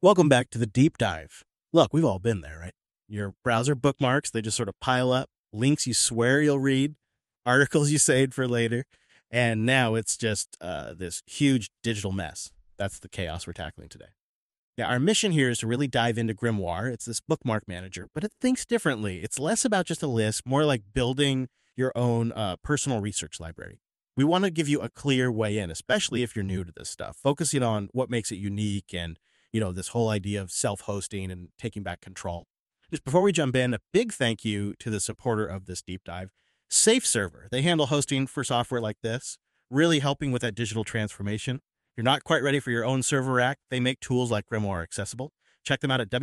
Welcome back to the deep dive. Look, we've all been there, right? Your browser bookmarks, they just sort of pile up, links you swear you'll read, articles you saved for later, and now it's just this huge digital mess. That's the chaos we're tackling today. Now, our mission here is to really dive into Grimoire. It's this bookmark manager, but it thinks differently. It's less about just a list, more like building your own personal research library. We want to give you a clear way in, especially if you're new to this stuff, focusing on what makes it unique and this whole idea of self-hosting and taking back control. Just before we jump in, a big thank you to the supporter of this deep dive, SafeServer. They handle hosting for software like this, really helping with that digital transformation. If you're not quite ready for your own server rack, they make tools like Grimoire accessible. Check them out at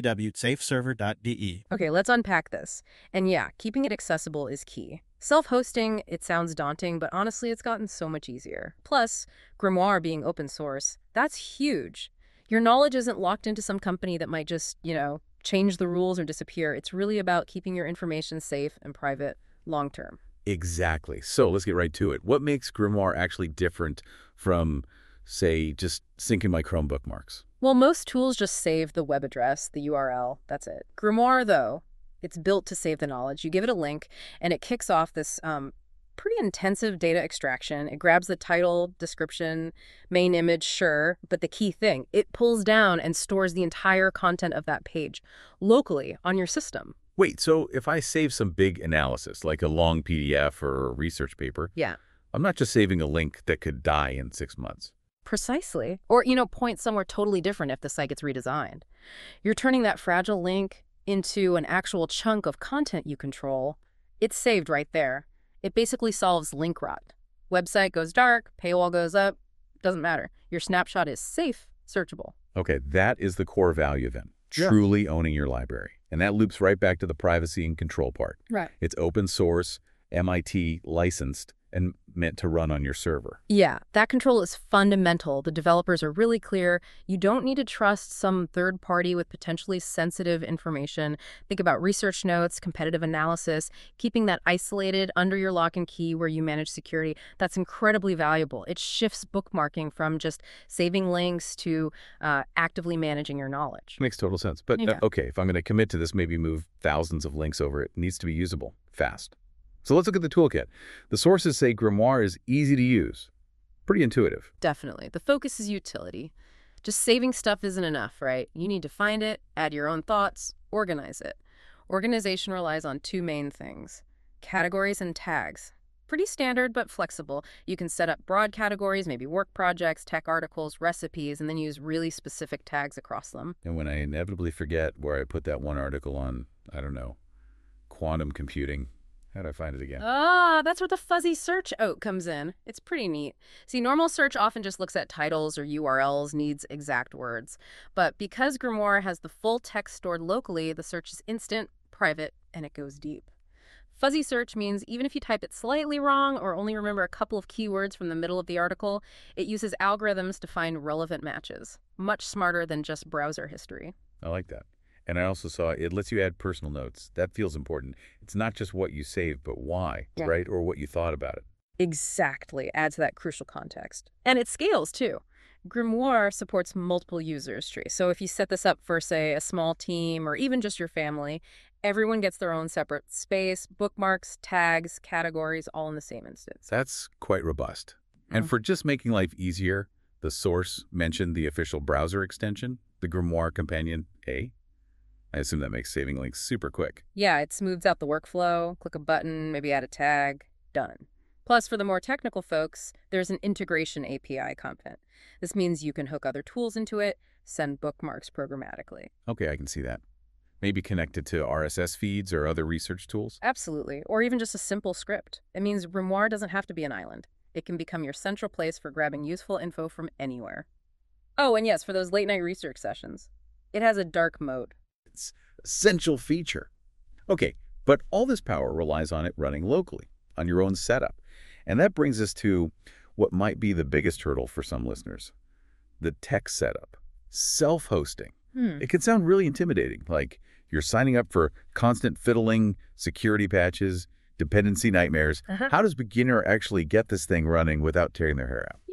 www.safeserver.de. Okay, let's unpack this. And yeah, keeping it accessible is key. Self-hosting, it sounds daunting, but honestly, it's gotten so much easier. Plus, Grimoire being open source, that's huge. Your knowledge isn't locked into some company that might just, change the rules or disappear. It's really about keeping your information safe and private long-term. Exactly. So let's get right to it. What makes Grimoire actually different from, say, just syncing my Chrome bookmarks? Well, most tools just save the web address, the URL, that's it. Grimoire, though, it's built to save the knowledge. You give it a link, and it kicks off this pretty intensive data extraction. It grabs the title, description, main image, sure, but the key thing, it pulls down and stores the entire content of that page locally on your system. Wait, so if I save some big analysis, like a long PDF or a research paper, Yeah, I'm not just saving a link that could die in 6 months. precisely. Or, point somewhere totally different if the site gets redesigned. You're turning that fragile link into an actual chunk of content you control. It's saved right there. It basically solves link rot. Website goes dark, paywall goes up, doesn't matter. Your snapshot is safe, searchable. Okay, that is the core value then, Yeah. truly owning your library. And that loops right back to the privacy and control part. Right. It's open source, MIT licensed, and meant to run on your server. Yeah, that control is fundamental. The developers are really clear. You don't need to trust some third party with potentially sensitive information. Think about research notes, competitive analysis, keeping that isolated under your lock and key where you manage security. That's incredibly valuable. It shifts bookmarking from just saving links to actively managing your knowledge. Makes total sense. But Yeah. okay, if I'm going to commit to this, maybe move thousands of links over, it needs to be usable, fast. So let's look at the toolkit. The sources say Grimoire is easy to use. Pretty intuitive. Definitely. The focus is utility. Just saving stuff isn't enough, right? You need to find it, add your own thoughts, organize it. Organization relies on two main things: categories and tags. Pretty standard, but flexible. You can set up broad categories, maybe work projects, tech articles, recipes, and then use really specific tags across them. And when I inevitably forget where I put that one article on, I don't know, quantum computing, how do I find it again? That's where the fuzzy search oat comes in. It's pretty neat. See, normal search often just looks at titles or URLs, needs exact words. But because Grimoire has the full text stored locally, the search is instant, private, and it goes deep. Fuzzy search means even if you type it slightly wrong or only remember a couple of keywords from the middle of the article, it uses algorithms to find relevant matches. Much smarter than just browser history. I like that. And I also saw it lets you add personal notes. That feels important. It's not just what you saved, but why, Yeah. right? Or what you thought about it. Exactly. Adds that crucial context. And it scales, too. Grimoire supports multiple users tree. So if you set this up for, say, a small team or even just your family, everyone gets their own separate space, bookmarks, tags, categories, all in the same instance. That's quite robust. And for just making life easier, the source mentioned the official browser extension, the Grimoire Companion A. I assume that makes saving links super quick. Yeah, it smooths out the workflow. Click a button, maybe add a tag, done. Plus, for the more technical folks, there's an integration API content. This means you can hook other tools into it, send bookmarks programmatically. Okay, I can see that. Maybe connected to RSS feeds or other research tools. Absolutely. Or even just a simple script. It means Grimoire doesn't have to be an island. It can become your central place for grabbing useful info from anywhere. Oh, and yes, for those late night research sessions, it has a dark mode. It's an essential feature. Okay, but all this power relies on it running locally, on your own setup. And that brings us to what might be the biggest hurdle for some listeners: the tech setup, self-hosting. It can sound really intimidating, like you're signing up for constant fiddling, security patches, dependency nightmares. How does a beginner actually get this thing running without tearing their hair out?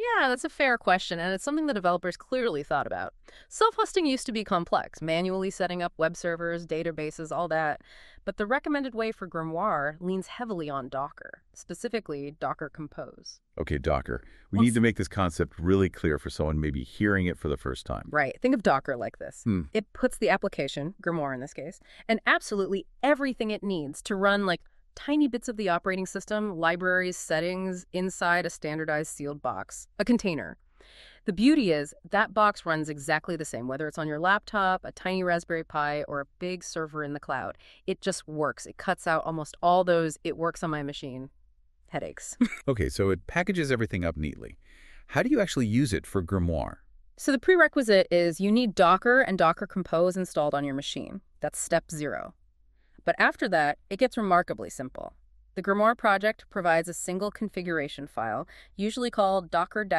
Yeah, that's a fair question, and it's something the developers clearly thought about. Self-hosting used to be complex, manually setting up web servers, databases, all that. But the recommended way for Grimoire leans heavily on Docker, specifically Docker Compose. Okay, Docker. We Well, need to make this concept really clear for someone maybe hearing it for the first time. Right. Think of Docker like this. Hmm. It puts the application, Grimoire in this case, and absolutely everything it needs to run like tiny bits of the operating system, libraries, settings, inside a standardized sealed box, a container. The beauty is that box runs exactly the same, whether it's on your laptop, a tiny Raspberry Pi, or a big server in the cloud. It just works. It cuts out almost all those "it works on my machine" headaches. Okay, so it packages everything up neatly. How do you actually use it for Grimoire? So the prerequisite is you need Docker and Docker Compose installed on your machine. That's step 0. But after that, it gets remarkably simple. The Grimoire project provides a single configuration file, usually called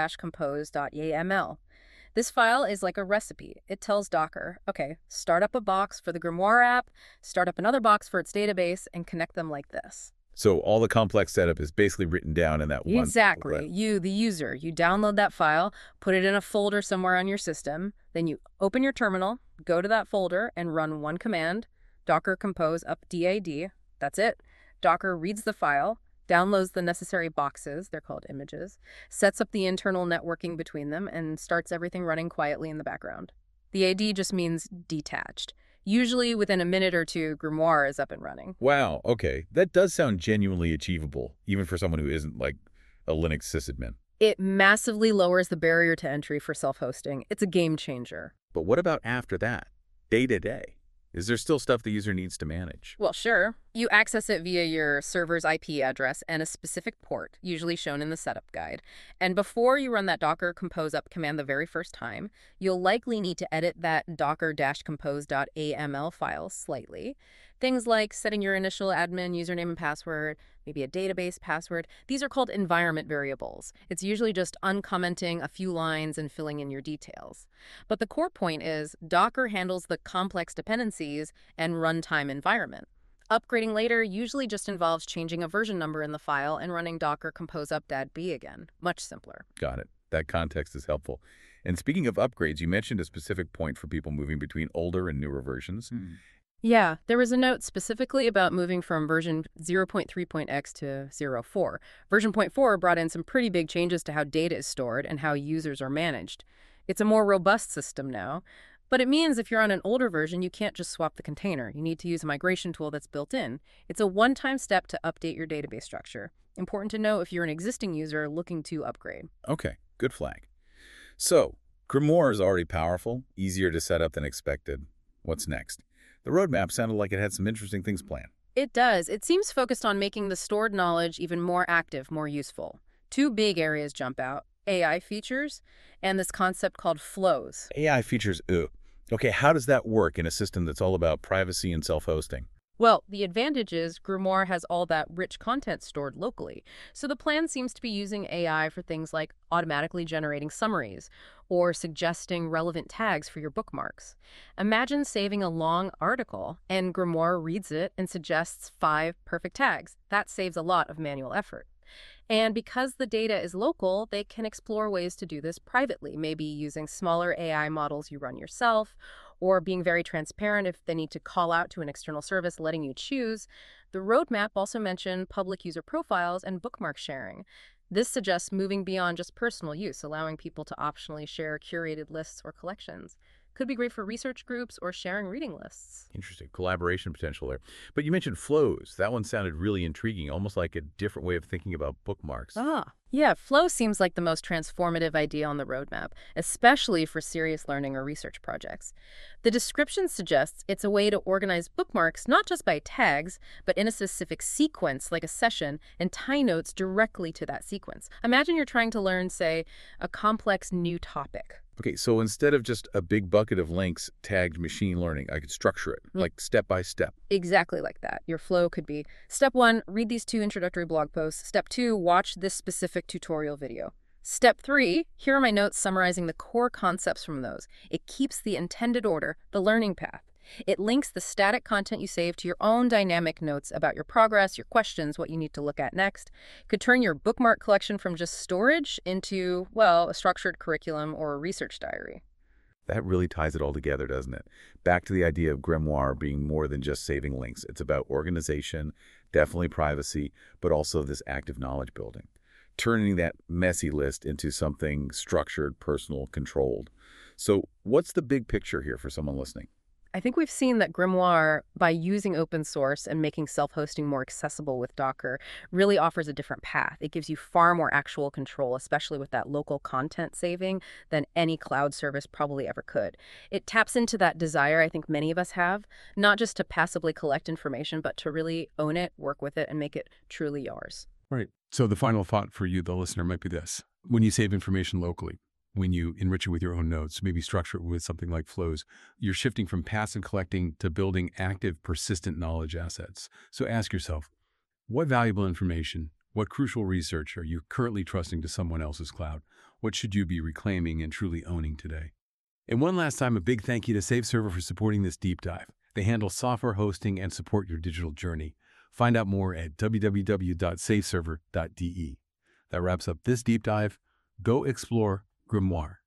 docker-compose.yaml. This file is like a recipe. It tells Docker, okay, start up a box for the Grimoire app, start up another box for its database, and connect them like this. So all the complex setup is basically written down in that one. Exactly. Okay. You, the user, you download that file, put it in a folder somewhere on your system, then you open your terminal, go to that folder, and run one command, Docker Compose up DAD. That's it. Docker reads the file, downloads the necessary boxes, they're called images, sets up the internal networking between them, and starts everything running quietly in the background. The AD just means detached. Usually within a minute or two, Grimoire is up and running. Wow, okay. That does sound genuinely achievable, even for someone who isn't like a Linux sysadmin. It massively lowers the barrier to entry for self-hosting. It's a game changer. But what about after that? Day to day? Is there still stuff the user needs to manage? Well, sure. You access it via your server's IP address and a specific port, usually shown in the setup guide. And before you run that Docker Compose up command the very first time, you'll likely need to edit that docker-compose.aml file slightly. Things like setting your initial admin username and password, maybe a database password. These are called environment variables. It's usually just uncommenting a few lines and filling in your details. But the core point is Docker handles the complex dependencies and runtime environment. Upgrading later usually just involves changing a version number in the file and running Docker Compose up DAD-B again. Much simpler. Got it. That context is helpful. And speaking of upgrades, you mentioned a specific point for people moving between older and newer versions. Yeah, there was a note specifically about moving from version 0.3.x to 0.4. Version 0.4 brought in some pretty big changes to how data is stored and how users are managed. It's a more robust system now, but it means if you're on an older version, you can't just swap the container. You need to use a migration tool that's built in. It's a one-time step to update your database structure. Important to know if you're an existing user looking to upgrade. Okay, good flag. So, Grimoire is already powerful, easier to set up than expected. What's next? The roadmap sounded like it had some interesting things planned. It does. It seems focused on making the stored knowledge even more active, more useful. Two big areas jump out: AI features and this concept called flows. AI features, Okay, how does that work in a system that's all about privacy and self-hosting? Well, the advantage is Grimoire has all that rich content stored locally. So the plan seems to be using AI for things like automatically generating summaries or suggesting relevant tags for your bookmarks. Imagine saving a long article and Grimoire reads it and suggests 5 perfect tags. That saves a lot of manual effort. And because the data is local, they can explore ways to do this privately, maybe using smaller AI models you run yourself, or being very transparent if they need to call out to an external service, letting you choose. The roadmap also mentioned public user profiles and bookmark sharing. This suggests moving beyond just personal use, allowing people to optionally share curated lists or collections. Could be great for research groups or sharing reading lists. Interesting. Collaboration potential there. But you mentioned flows. That one sounded really intriguing, almost like a different way of thinking about bookmarks. Yeah, flow seems like the most transformative idea on the roadmap, especially for serious learning or research projects. The description suggests it's a way to organize bookmarks not just by tags, but in a specific sequence, like a session, and tie notes directly to that sequence. Imagine you're trying to learn, say, a complex new topic. Okay, so instead of just a big bucket of links tagged machine learning, I could structure it, like step by step. Exactly like that. Your flow could be, step 1, read these 2 introductory blog posts. Step 2, watch this specific tutorial video. Step 3, here are my notes summarizing the core concepts from those. It keeps the intended order, the learning path. It links the static content you save to your own dynamic notes about your progress, your questions, what you need to look at next. It could turn your bookmark collection from just storage into, well, a structured curriculum or a research diary. That really ties it all together, doesn't it? Back to the idea of Grimoire being more than just saving links. It's about organization, definitely privacy, but also this active knowledge building. Turning that messy list into something structured, personal, controlled. So what's the big picture here for someone listening? I think we've seen that Grimoire, by using open source and making self-hosting more accessible with Docker, really offers a different path. It gives you far more actual control, especially with that local content saving, than any cloud service probably ever could. It taps into that desire I think many of us have, not just to passively collect information, but to really own it, work with it, and make it truly yours. Right. So the final thought for you, the listener, might be this. When you save information locally, when you enrich it with your own notes, maybe structure it with something like flows, you're shifting from passive collecting to building active, persistent knowledge assets. So ask yourself, what valuable information, what crucial research are you currently trusting to someone else's cloud? What should you be reclaiming and truly owning today? And one last time, a big thank you to SaveServer for supporting this deep dive. They handle software hosting and support your digital journey. Find out more at www.saveserver.de. That wraps up this deep dive. Go explore Grimoire.